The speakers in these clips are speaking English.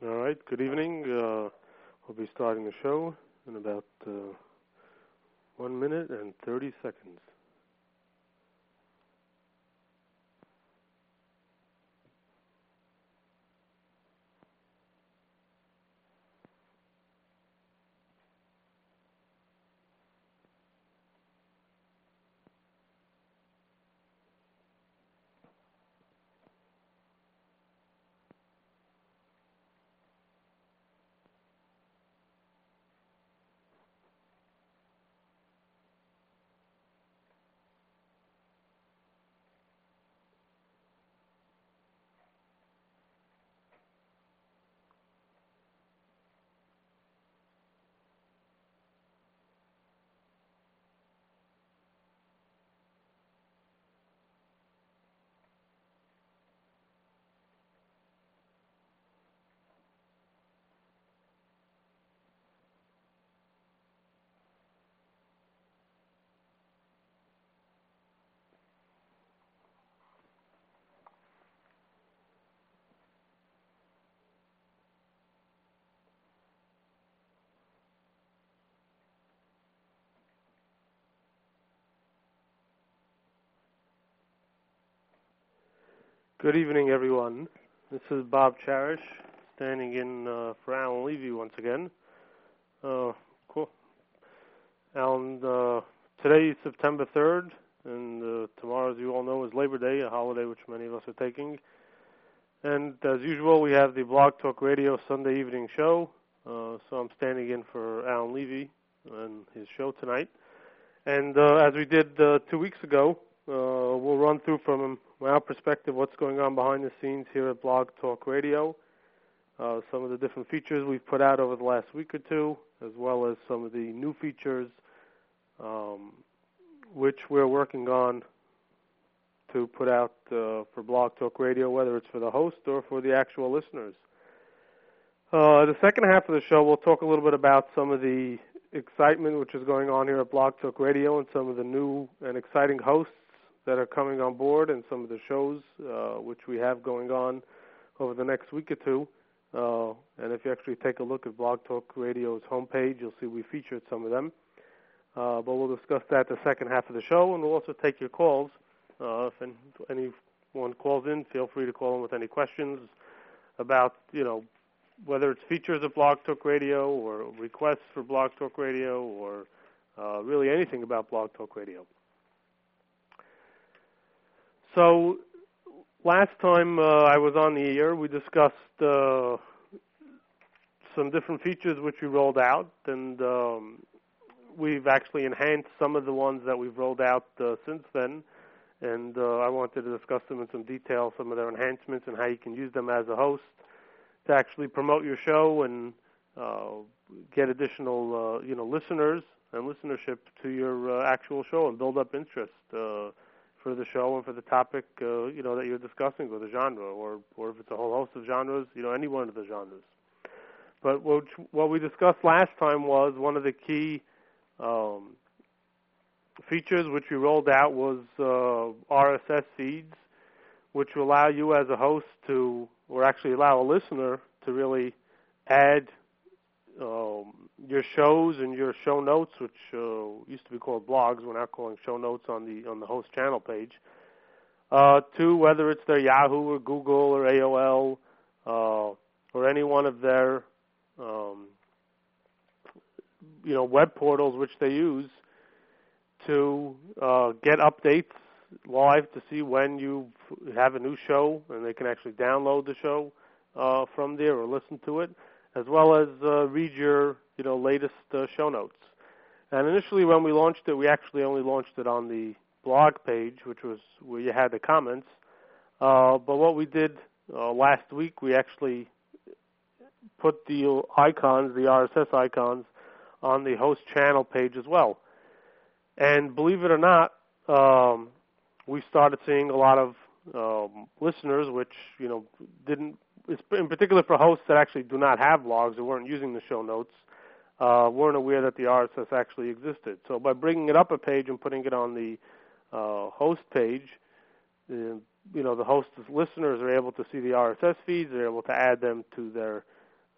All right, good evening. We'll be starting the show in about 1 minute and 30 seconds. Good evening, everyone. This is Bob Cherish, standing in for Alan Levy once again. Cool. Alan, today is September 3rd, and tomorrow, as you all know, is Labor Day, a holiday which many of us are taking. And as usual, we have the Blog Talk Radio Sunday evening show, so I'm standing in for Alan Levy and his show tonight. And as we did 2 weeks ago, we'll run through from our perspective what's going on behind the scenes here at Blog Talk Radio, some of the different features we've put out over the last week or two, as well as some of the new features which we're working on to put out for Blog Talk Radio, whether it's for the host or for the actual listeners. The second half of the show, we'll talk a little bit about some of the excitement which is going on here at Blog Talk Radio and some of the new and exciting hosts that are coming on board and some of the shows which we have going on over the next week or two. And if you actually take a look at Blog Talk Radio's homepage, you'll see we featured some of them. But we'll discuss that the second half of the show, and we'll also take your calls. If anyone calls in, feel free to call in with any questions about, whether it's features of Blog Talk Radio or requests for Blog Talk Radio or really anything about Blog Talk Radio. So last time I was on the air, we discussed some different features which we rolled out, and we've actually enhanced some of the ones that we've rolled out since then. And I wanted to discuss them in some detail, some of their enhancements and how you can use them as a host to actually promote your show and get additional, listeners and listenership to your actual show and build up interest for the show and for the topic, that you're discussing, or the genre, or if it's a whole host of genres, any one of the genres. But what we discussed last time was one of the key features which we rolled out was RSS feeds, which will allow you as a host to, or actually allow a listener to really add your shows and your show notes, which used to be called blogs, we're now calling show notes on the host channel page, to whether it's their Yahoo or Google or AOL or any one of their web portals which they use to get updates live to see when you have a new show, and they can actually download the show from there or listen to it, as well as read your latest show notes. And initially when we launched it, we actually only launched it on the blog page, which was where you had the comments. But what we did last week, we actually put the icons, the RSS icons, on the host channel page as well. And believe it or not, we started seeing a lot of listeners which, didn't, in particular for hosts that actually do not have blogs or weren't using the show notes, weren't aware that the RSS actually existed. So by bringing it up a page and putting it on the host page, the host's listeners are able to see the RSS feeds, they're able to add them to their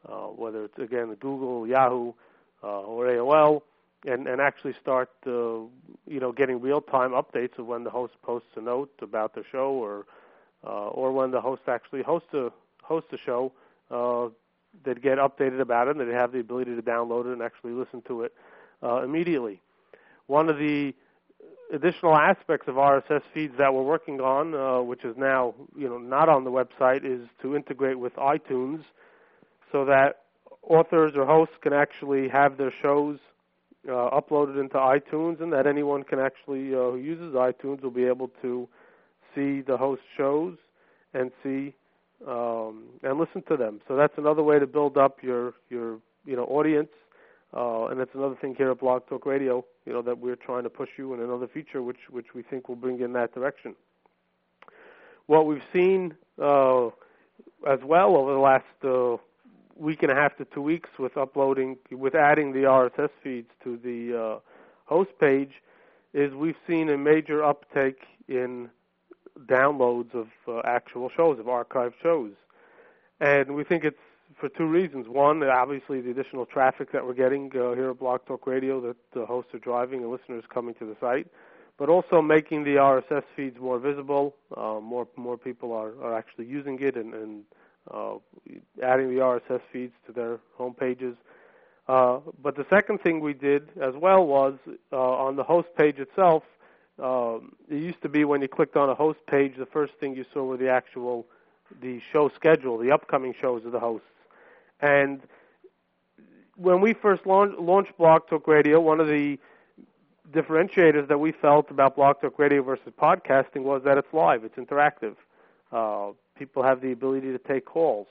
whether it's, again, Google, Yahoo, or AOL, and actually start, getting real-time updates of when the host posts a note about the show, or when the host actually hosts a show. They'd get updated about it, and they'd have the ability to download it and actually listen to it immediately. One of the additional aspects of RSS feeds that we're working on, which is now not on the website, is to integrate with iTunes, so that authors or hosts can actually have their shows uploaded into iTunes, and that anyone can actually who uses iTunes will be able to see the host shows and see and listen to them. So that's another way to build up your audience, and that's another thing here at Blog Talk Radio, that we're trying to push you in another feature, which we think will bring in that direction. What we've seen as well over the last week and a half to 2 weeks with adding the RSS feeds to the host page, is we've seen a major uptake in downloads of actual shows, of archived shows. And we think it's for two reasons. One, obviously the additional traffic that we're getting here at Blog Talk Radio, that the hosts are driving and listeners coming to the site, but also making the RSS feeds more visible. More people are actually using it and adding the RSS feeds to their home pages. But the second thing we did as well was on the host page itself. It used to be when you clicked on a host page, the first thing you saw were the show schedule, the upcoming shows of the hosts. And when we first launched Blog Talk Radio, one of the differentiators that we felt about Blog Talk Radio versus podcasting was that it's live, it's interactive. People have the ability to take calls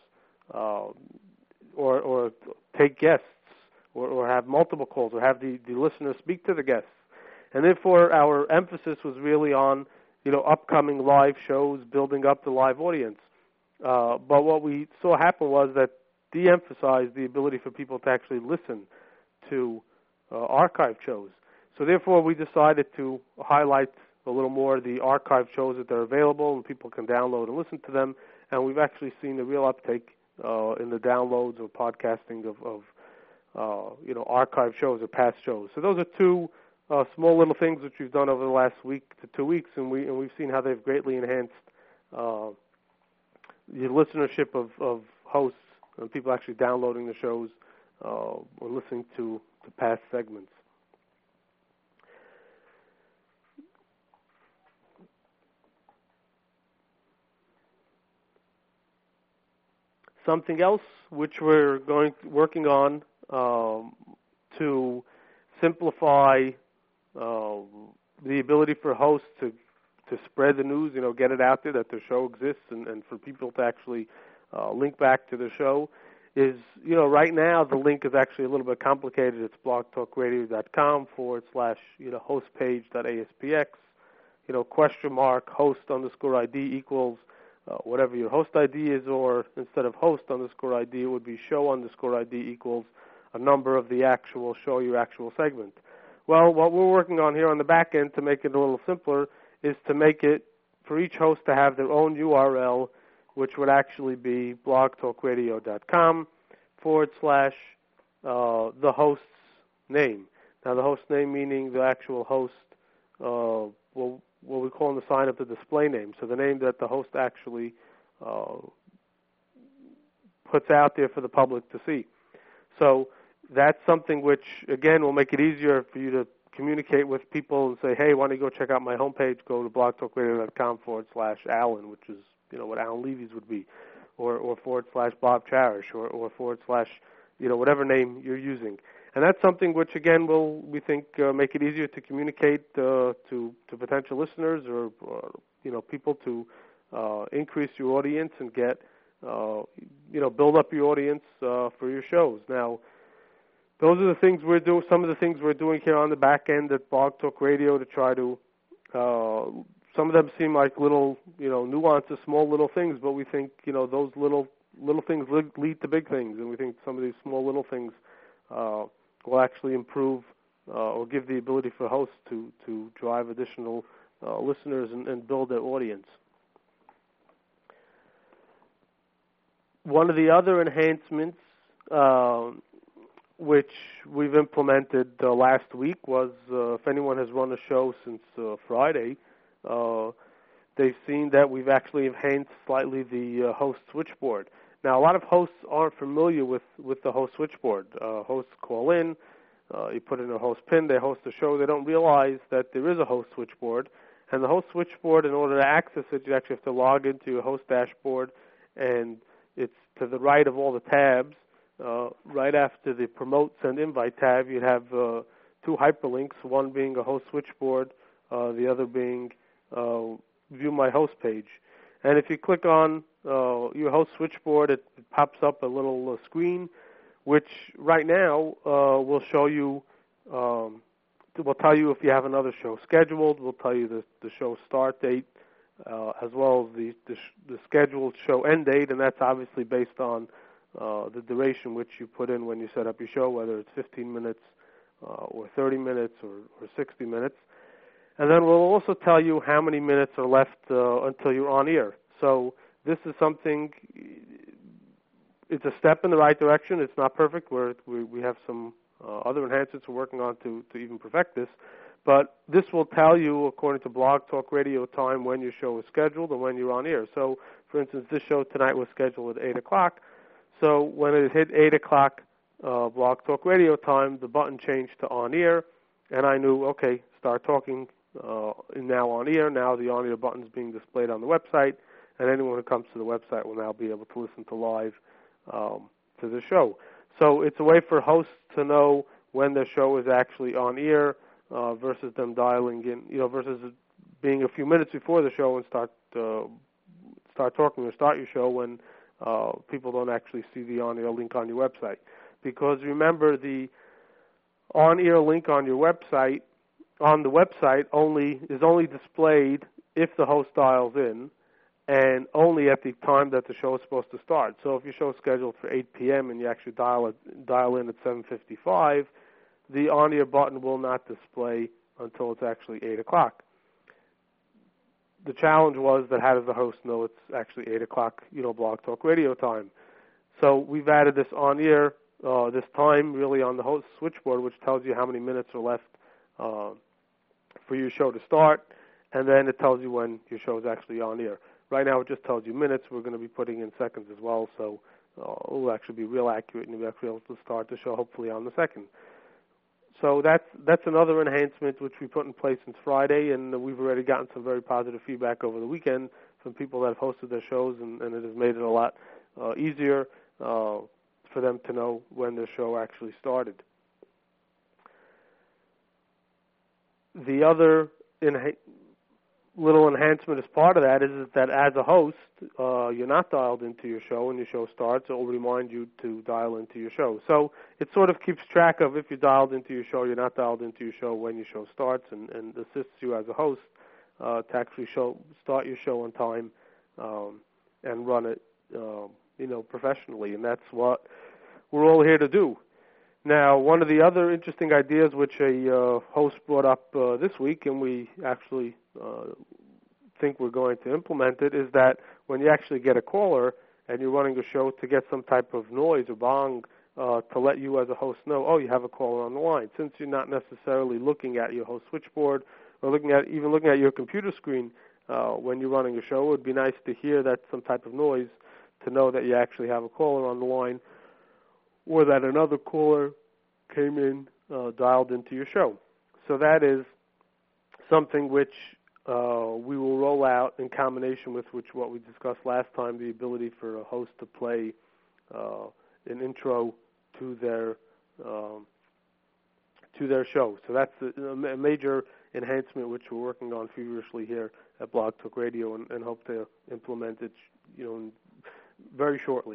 or take guests or have multiple calls or have the listener speak to the guests. And therefore, our emphasis was really on, upcoming live shows, building up the live audience. But what we saw happen was that de-emphasized the ability for people to actually listen to archived shows. So therefore, we decided to highlight a little more the archived shows that are available and people can download and listen to them. And we've actually seen a real uptake in the downloads or podcasting of archived shows or past shows. So those are two small little things which we've done over the last week to 2 weeks, and we've seen how they've greatly enhanced the listenership of hosts and people actually downloading the shows or listening to past segments. Something else which we're working on to simplify the ability for hosts to spread the news, get it out there that their show exists, and for people to actually link back to the show is, right now the link is actually a little bit complicated. It's blogtalkradio.com/hostpage.aspx, !host_ID equals whatever your host ID is, or instead of host_ID, it would be show_ID equals a number of the actual show, your actual segment. Well, what we're working on here on the back end to make it a little simpler is to make it for each host to have their own URL, which would actually be blogtalkradio.com /the host's name. Now, the host name meaning the actual host, what we call in the sign-up the display name, so the name that the host actually puts out there for the public to see. So that's something which, again, will make it easier for you to communicate with people and say, hey, why don't you go check out my homepage, go to blogtalkradio.com /Alan, which is, what Alan Levy's would be, or /Bob Charish, or / whatever name you're using. And that's something which, again, will, we think, make it easier to communicate to potential listeners or people to increase your audience and get, build up your audience for your shows. Now, those are the things we're doing. Some of the things we're doing here on the back end at Blog Talk Radio to try to. Some of them seem like little, nuances, small little things, but we think, those little things lead to big things, and we think some of these small little things will actually improve or give the ability for hosts to drive additional listeners and build their audience. One of the other enhancements which we've implemented last week, was if anyone has run a show since Friday, they've seen that we've actually enhanced slightly the host switchboard. Now, a lot of hosts aren't familiar with the host switchboard. Hosts call in, you put in a host pin, they host a show. They don't realize that there is a host switchboard. And the host switchboard, in order to access it, you actually have to log into your host dashboard, and it's to the right of all the tabs. Right after the promote, send, invite tab, you'd have two hyperlinks, one being a host switchboard, the other being view my host page. And if you click on your host switchboard, it pops up a little screen, which right now will show you, will tell you if you have another show scheduled. Will tell you the show start date, as well as the scheduled show end date, and that's obviously based on the duration which you put in when you set up your show, whether it's 15 minutes or 30 minutes or 60 minutes. And then we'll also tell you how many minutes are left until you're on air. So this is something, it's a step in the right direction. It's not perfect. We have some other enhancements we're working on to even perfect this. But this will tell you, according to Blog Talk Radio time, when your show is scheduled and when you're on air. So, for instance, this show tonight was scheduled at 8 o'clock. So when it hit 8 o'clock Blog Talk Radio time, the button changed to on air, and I knew, okay, start talking, now on air. Now the on air button is being displayed on the website, and anyone who comes to the website will now be able to listen to live to the show. So it's a way for hosts to know when their show is actually on air versus them dialing in, versus being a few minutes before the show and start talking or start your show when people don't actually see the on-air link on your website. Because remember, the on-air link on your website, on the website, is only displayed if the host dials in, and only at the time that the show is supposed to start. So if your show is scheduled for 8 p.m. and you actually dial in at 7:55, the on-air button will not display until it's actually 8 o'clock. The challenge was that how does the host know it's actually 8 o'clock, Blog Talk Radio time? So we've added this on-air, this time really on the host switchboard, which tells you how many minutes are left for your show to start, and then it tells you when your show is actually on air. Right now it just tells you minutes. We're going to be putting in seconds as well, so it will actually be real accurate, and you'll actually be able to start the show hopefully on the second. So that's another enhancement which we put in place since Friday, and we've already gotten some very positive feedback over the weekend from people that have hosted their shows, and it has made it a lot easier for them to know when their show actually started. The other little enhancement as part of that is that as a host, you're not dialed into your show and your show starts. It will remind you to dial into your show. So it sort of keeps track of if you're dialed into your show, you're not dialed into your show when your show starts, and assists you as a host to actually start your show on time and run it, professionally. And that's what we're all here to do. Now, one of the other interesting ideas which a host brought up this week, and we actually think we're going to implement it, is that when you actually get a caller and you're running a show, to get some type of noise or bong to let you as a host know, oh, you have a caller on the line. Since you're not necessarily looking at your host switchboard or looking at your computer screen when you're running a show, it would be nice to hear that some type of noise to know that you actually have a caller on the line, or that another caller came in, dialed into your show. So that is something which we will roll out in combination with what we discussed last time, the ability for a host to play an intro to their show. So that's a major enhancement which we're working on feverishly here at Blog Talk Radio, and hope to implement it, very shortly.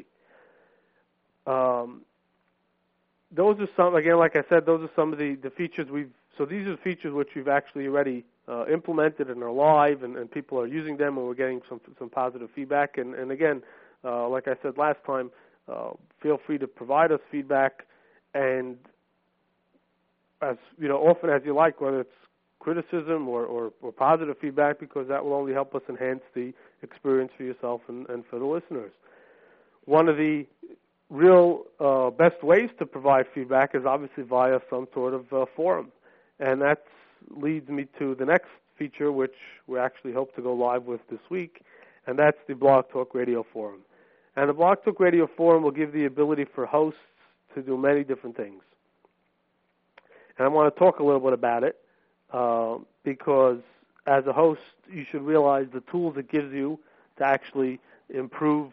Those are some, again, like I said, those are some of the features so these are the features which we've actually already implemented and are live, and people are using them, and we're getting some positive feedback. And again, like I said last time, feel free to provide us feedback, and as often as you like, whether it's criticism or positive feedback, because that will only help us enhance the experience for yourself and for the listeners. One of the real best ways to provide feedback is obviously via some sort of forum. And that leads me to the next feature, which we actually hope to go live with this week, and that's the Blog Talk Radio Forum. And the Blog Talk Radio Forum will give the ability for hosts to do many different things. And I want to talk a little bit about it because as a host, you should realize the tools it gives you to actually improve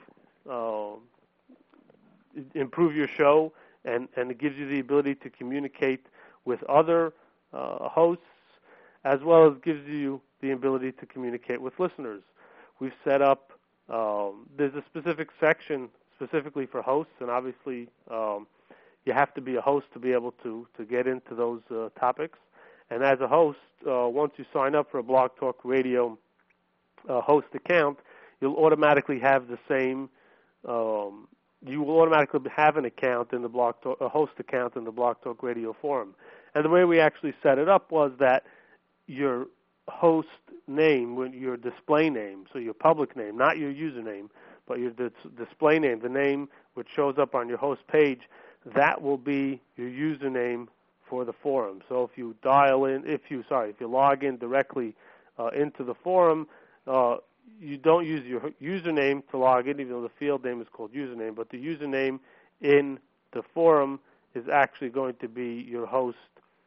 your show, and it gives you the ability to communicate with other hosts, as well as gives you the ability to communicate with listeners. We've set up, there's a specific section specifically for hosts, and obviously you have to be a host to be able to get into those topics. And as a host, once you sign up for a Blog Talk Radio host account, you'll automatically have the same, you will automatically have an account in the a host account in the Blog Talk Radio Forum. And the way we actually set it up was that your host name, your display name, so your public name, not your username, but your display name, the name which shows up on your host page, that will be your username for the forum. So if you if you log in directly into the forum, you don't use your username to log in, even though the field name is called username, but the username in the forum is actually going to be your host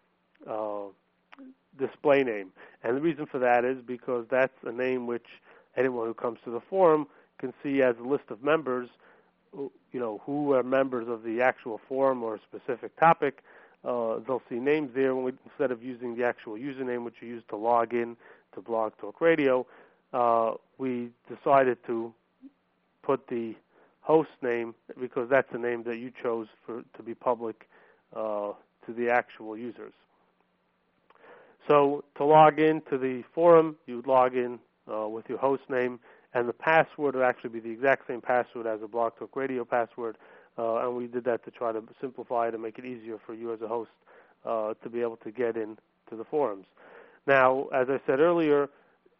display name. And the reason for that is because that's a name which anyone who comes to the forum can see as a list of members, who are members of the actual forum or a specific topic. They'll see names there instead of using the actual username which you use to log in to Blog Talk Radio. We decided to put the host name because that's the name that you chose to be public to the actual users. So to log in to the forum, you would log in with your host name, and the password would actually be the exact same password as a Blog Talk Radio password, and we did that to try to simplify it and make it easier for you as a host to be able to get in to the forums. Now, as I said earlier,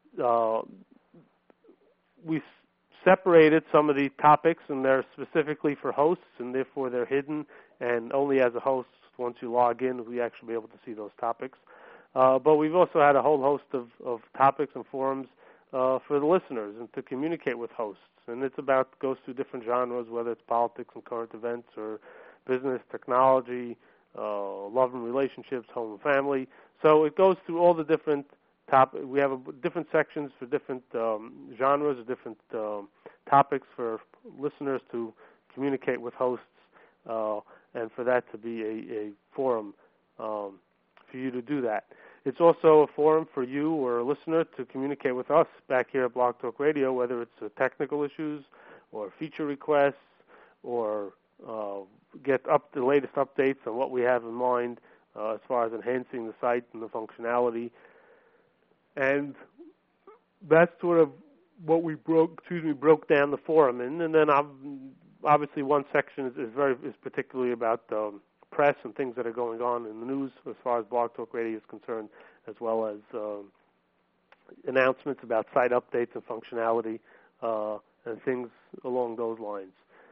we separated some of the topics, and they're specifically for hosts, and therefore they're hidden, and only as a host, once you log in, we actually be able to see those topics. But we've also had a whole host of topics and forums for the listeners and to communicate with hosts. And it's goes through different genres, whether it's politics and current events or business, technology, love and relationships, home and family. So it goes through all the different topics. We have different sections for different genres or different topics for listeners to communicate with hosts and for that to be a forum for you to do that. It's also a forum for you or a listener to communicate with us back here at Blog Talk Radio, whether it's technical issues or feature requests or get the latest updates on what we have in mind as far as enhancing the site and the functionality. And that's sort of what we broke down the forum in. And then obviously one section is particularly about press and things that are going on in the news as far as Blog Talk Radio is concerned, as well as announcements about site updates and functionality and things along those lines.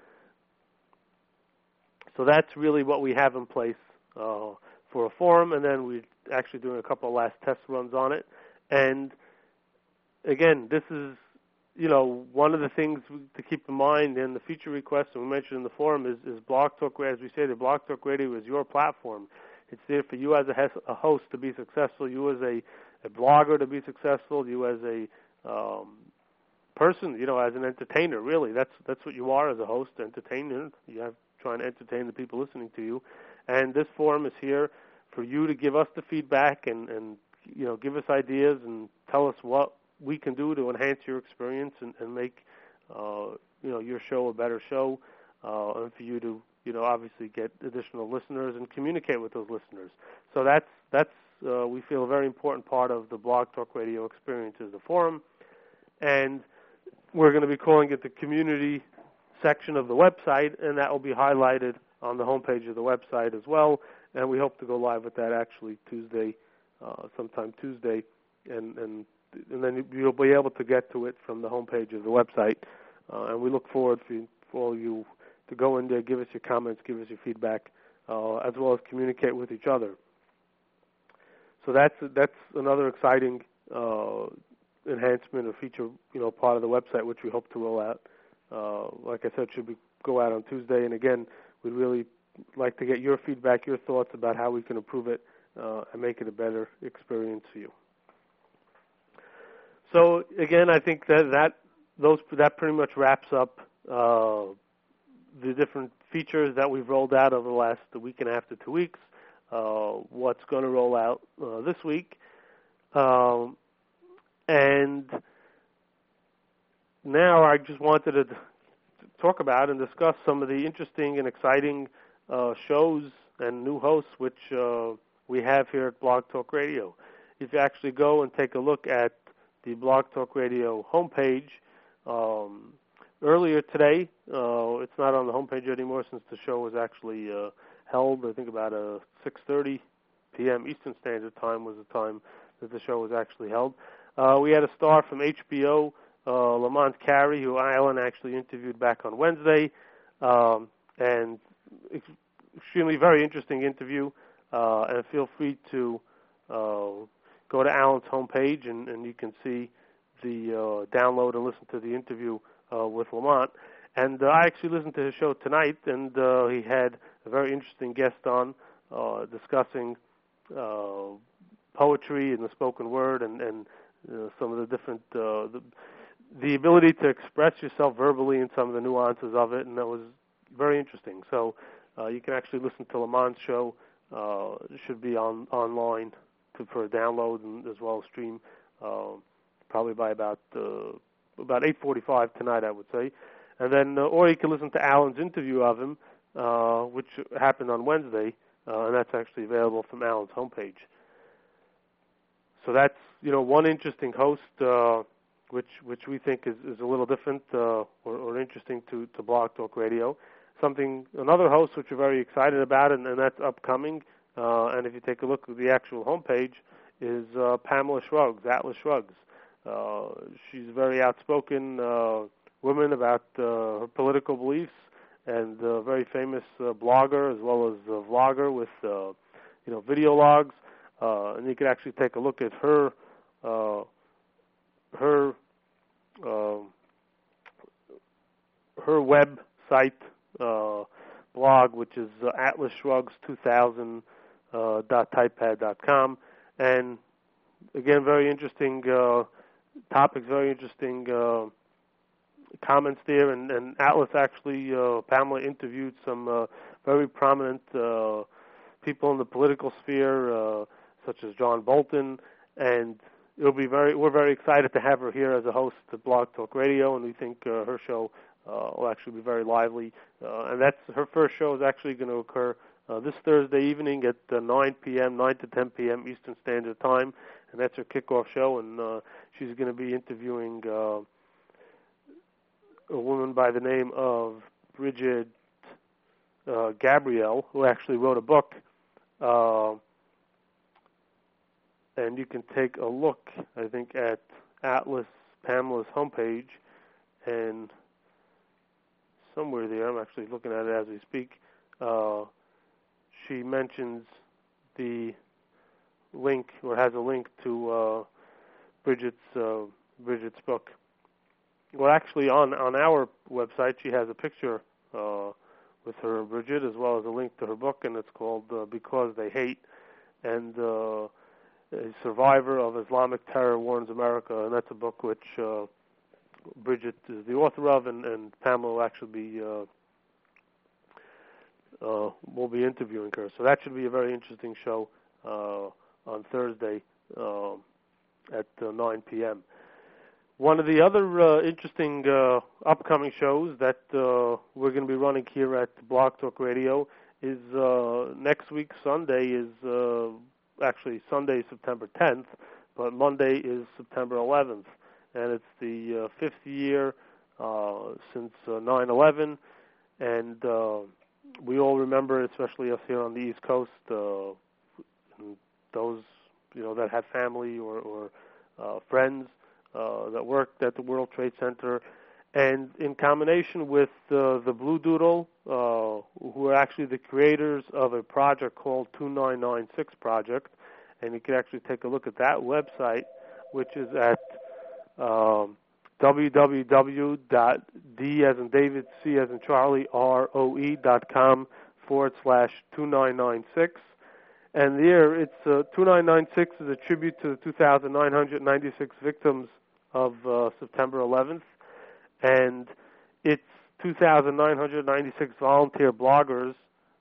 So that's really what we have in place for a forum, and then we're actually doing a couple of last test runs on it. And again, this is one of the things to keep in mind in the feature requests, and we mentioned in the forum, is Blog Talk, as we say, the Blog Talk Radio is your platform. It's there for you as a host to be successful, you as a blogger to be successful, you as a person, as an entertainer, really. That's what you are as a host, entertainer. You have trying to entertain the people listening to you. And this forum is here for you to give us the feedback and give us ideas and tell us what we can do to enhance your experience and make your show a better show, and for you to obviously get additional listeners and communicate with those listeners. So that's we feel a very important part of the Blog Talk Radio experience is the forum, and we're going to be calling it the community section of the website, and that will be highlighted on the homepage of the website as well. And we hope to go live with that actually sometime Tuesday, and then you'll be able to get to it from the homepage of the website. And we look forward for all you to go in there, give us your comments, give us your feedback, as well as communicate with each other. So that's another exciting enhancement or feature, part of the website, which we hope to roll out. Like I said, go out on Tuesday. And again, we'd really like to get your feedback, your thoughts about how we can improve it and make it a better experience for you. So again, I think that pretty much wraps up the different features that we've rolled out over the last week and a half to 2 weeks. What's going to roll out this week, and now I just wanted to talk about and discuss some of the interesting and exciting shows and new hosts which we have here at Blog Talk Radio. If you actually go and take a look at the Blog Talk Radio homepage, earlier today, it's not on the homepage anymore since the show was actually held, I think about 6:30 p.m. Eastern Standard Time was the time that the show was actually held. We had a star from HBO, Lamont Carey, who Alan actually interviewed back on Wednesday, and extremely very interesting interview. And feel free to go to Alan's homepage, and you can see the download and listen to the interview with Lamont. And I actually listened to his show tonight, and he had a very interesting guest on discussing poetry and the spoken word and some of the different, the ability to express yourself verbally and some of the nuances of it, and that was very interesting. So you can actually listen to Lamont's show. It should be online for a download and as well as stream probably by about 8:45 tonight, I would say. And then, or you can listen to Alan's interview of him, which happened on Wednesday, and that's actually available from Alan's homepage. So that's, one interesting host, which we think is a little different or interesting to Blog Talk Radio. Another host which we're very excited about, and that's upcoming. And if you take a look at the actual homepage, is Pamela Shrugs, Atlas Shrugs. She's a very outspoken woman about her political beliefs, and a very famous blogger as well as a vlogger with video logs. And you can actually take a look at her website blog, which is atlasshrugs2000.typepad.com. And again, very interesting topics, very interesting comments there. And Atlas actually, Pamela interviewed some very prominent people in the political sphere, such as John Bolton, and we're very excited to have her here as a host at Blog Talk Radio, and we think her show will actually be very lively. And her first show is actually going to occur this Thursday evening at 9 to 10 p.m. Eastern Standard Time, and that's her kickoff show. And she's going to be interviewing a woman by the name of Bridget Gabrielle, who actually wrote a book. And you can take a look, I think, at Pamela's homepage, and somewhere there, I'm actually looking at it as we speak, she mentions the link, or has a link to Bridget's book. Well, actually, on our website, she has a picture with her and Bridget, as well as a link to her book, and it's called Because They Hate, and a survivor of Islamic terror warns America, and that's a book which Bridget is the author of, and Pamela will actually will be interviewing her. So that should be a very interesting show on Thursday at 9 p.m. One of the other interesting upcoming shows that we're going to be running here at Blog Talk Radio is next week. Sunday is actually Sunday, September 10th, but Monday is September 11th, and it's the 5th year since 9/11, and we all remember, especially us here on the East Coast, those that had family or friends that worked at the World Trade Center, And in combination with the Blue Doodle, who are actually the creators of a project called 2996 Project, and you can actually take a look at that website, which is at www.d as in David, C as in Charlie, roe.com/2996. And there, it's 2996 is a tribute to the 2,996 victims of September 11th. And it's 2,996 volunteer bloggers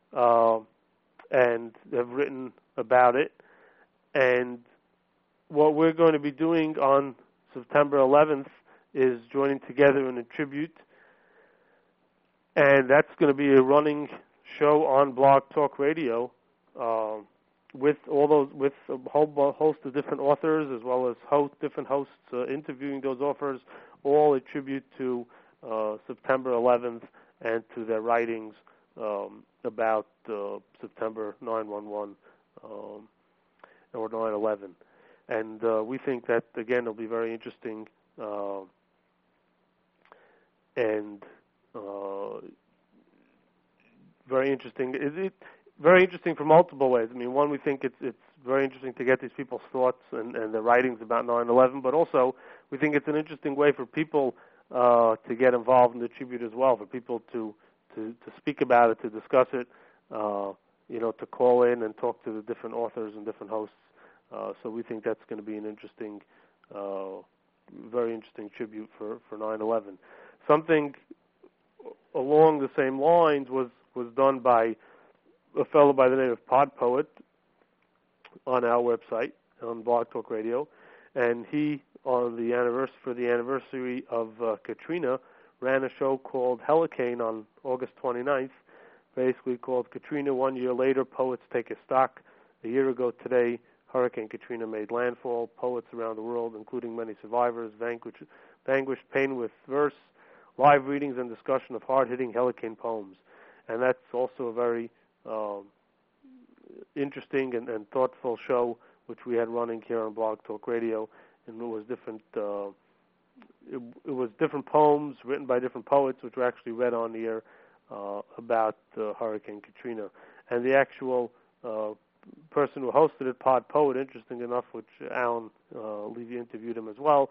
and have written about it. And what we're going to be doing on September 11th is joining together in a tribute. And that's going to be a running show on Blog Talk Radio with a whole host of different authors, as well as different hosts interviewing those authors, all a tribute to September 11th and to their writings about September 9/11 or 9/11. And we think that, again, it'll be very interesting and very interesting. Very interesting for multiple ways. I mean, one, we think it's very interesting to get these people's thoughts and their writings about 9/11, but also we think it's an interesting way for people to get involved in the tribute as well, for people to speak about it, to discuss it, to call in and talk to the different authors and different hosts. So we think that's going to be an interesting, very interesting tribute for 9/11. Something along the same lines was done by a fellow by the name of Pod Poet on our website, on Blog Talk Radio, and he, for the anniversary of Katrina, ran a show called Helicane on August 29th, basically called Katrina 1 Year Later, Poets Take a Stock. A year ago today, Hurricane Katrina made landfall. Poets around the world, including many survivors, vanquished pain with verse, live readings and discussion of hard-hitting Helicane poems. And that's also a very interesting and thoughtful show, which we had running here on Blog Talk Radio, and it was different. It was different poems written by different poets, which were actually read on the air about Hurricane Katrina. And the actual person who hosted it, Pod Poet, interesting enough, which Alan Levy interviewed him as well.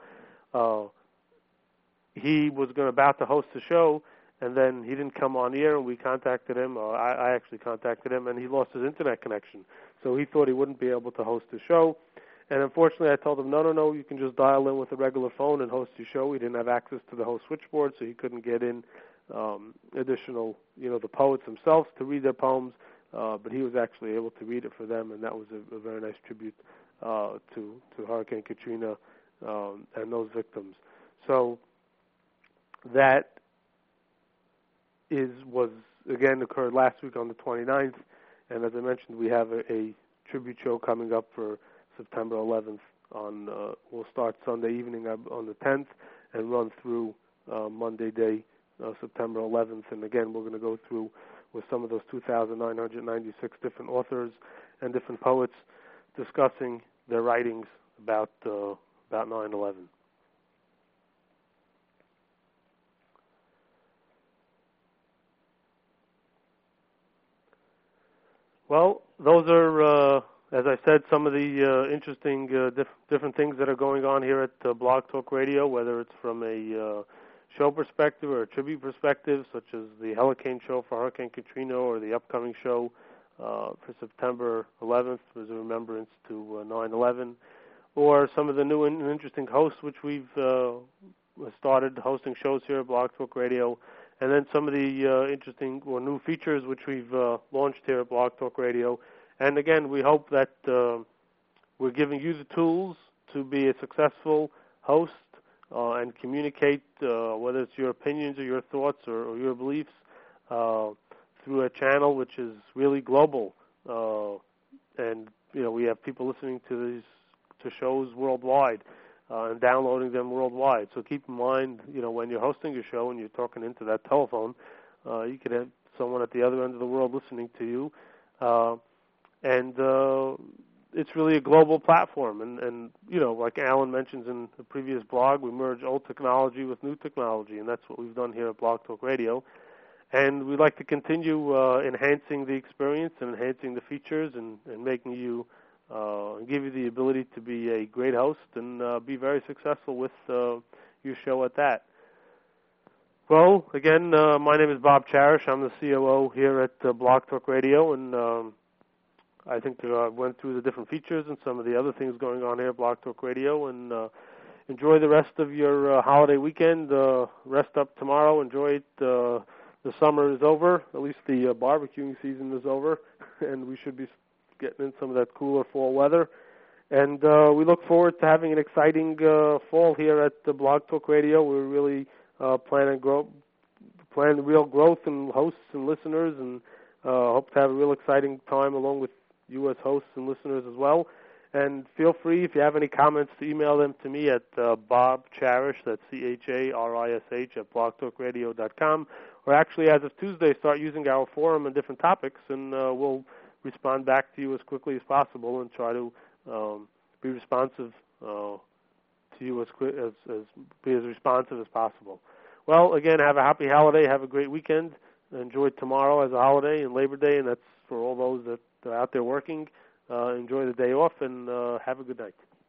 He was about to host the show, and then he didn't come on the air, and we contacted him, or I actually contacted him, and he lost his internet connection. So he thought he wouldn't be able to host the show. And unfortunately, I told him, no, you can just dial in with a regular phone and host your show. He didn't have access to the host switchboard, so he couldn't get in additional, the poets themselves to read their poems, but he was actually able to read it for them, and that was a very nice tribute to Hurricane Katrina and those victims. So that occurred last week on the 29th, and as I mentioned, we have a tribute show coming up for September 11th. We'll start Sunday evening on the 10th and run through Monday day, September 11th. And again, we're going to go through with some of those 2,996 different authors and different poets discussing their writings about 9/11. Well, those are, as I said, some of the interesting different things that are going on here at Blog Talk Radio, whether it's from a show perspective or a tribute perspective, such as the Helicane show for Hurricane Katrina or the upcoming show for September 11th as a remembrance to 9/11, or some of the new and interesting hosts which we've started hosting shows here at Blog Talk Radio, and then some of the interesting or new features which we've launched here at Blog Talk Radio. And again, we hope that we're giving you the tools to be a successful host and communicate, whether it's your opinions or your thoughts or your beliefs, through a channel which is really global. And we have people listening to shows worldwide and downloading them worldwide. So keep in mind, when you're hosting your show and you're talking into that telephone, you could have someone at the other end of the world listening to you. And it's really a global platform. And like Alan mentions in the previous blog, we merge old technology with new technology, and that's what we've done here at Blog Talk Radio. And we'd like to continue enhancing the experience and enhancing the features and making you give you the ability to be a great host and be very successful with your show at that. Well, again, my name is Bob Charish. I'm the COO here at Blog Talk Radio, and I think I went through the different features and some of the other things going on here at Blog Talk Radio, and enjoy the rest of your holiday weekend. Rest up tomorrow. Enjoy it. The summer is over. At least the barbecuing season is over, and we should be getting in some of that cooler fall weather. And we look forward to having an exciting fall here at the Blog Talk Radio. We're really planning real growth in hosts and listeners, and hope to have a real exciting time along with you as hosts and listeners as well. And feel free, if you have any comments, to email them to me at Bob Charish, that's CHARISH, at blogtalkradio.com. Or actually, as of Tuesday, start using our forum on different topics, and we'll respond back to you as quickly as possible and try to be responsive to you be as responsive as possible. Well, again, have a happy holiday. Have a great weekend. Enjoy tomorrow as a holiday and Labor Day, and that's for all those that are out there working. Enjoy the day off, and have a good night.